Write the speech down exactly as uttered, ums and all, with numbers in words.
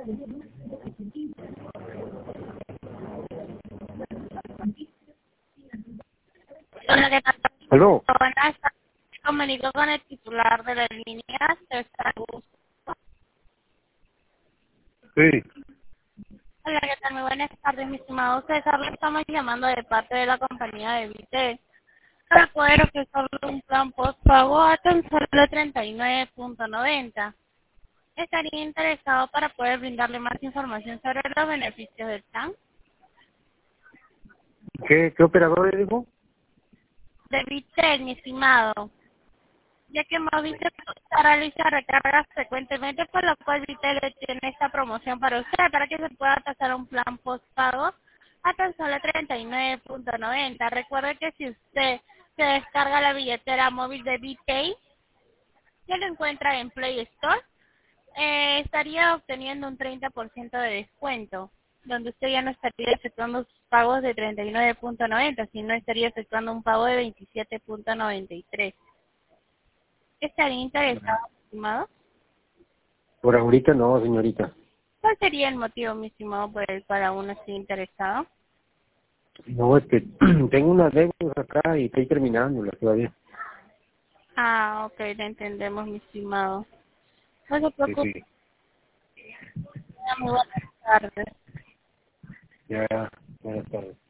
Hola, ¿qué tal? ¿Aló? Buenas tardes. Me comunico con el titular de la línea de salud. Sí. Hola, ¿qué tal? Muy buenas tardes, mi estimado César. Le estamos llamando de parte de la compañía de Vite para poder ofrecerle un plan postpago a tan solo treinta y nueve punto noventa. ¿Estaría interesado para poder brindarle más información sobre los beneficios del plan? ¿Qué, qué operador le dijo? De Vite, mi estimado. Ya que Movite realiza recargas frecuentemente, por lo cual Vitel tiene esta promoción para usted, para que se pueda pasar a un plan postpago a tan solo treinta y nueve punto noventa. Recuerde que si usted se descarga la billetera móvil de Vitay, que lo encuentra en Play Store, eh, estaría obteniendo un treinta por ciento de descuento, donde usted ya no estaría efectuando sus pagos de treinta y nueve punto noventa, sino estaría efectuando un pago de veintisiete punto noventa y tres. ¿Estaría interesado, estimado? Por ahorita no, señorita. ¿Cuál sería el motivo, mi estimado, por el cual aún no esté interesado? No, es que tengo unas deudas acá y estoy terminándolas todavía. Ah, ok, le entendemos, mi estimado. No se Sí, preocupe, sí. muy buenas tardes. Ya, buenas tardes.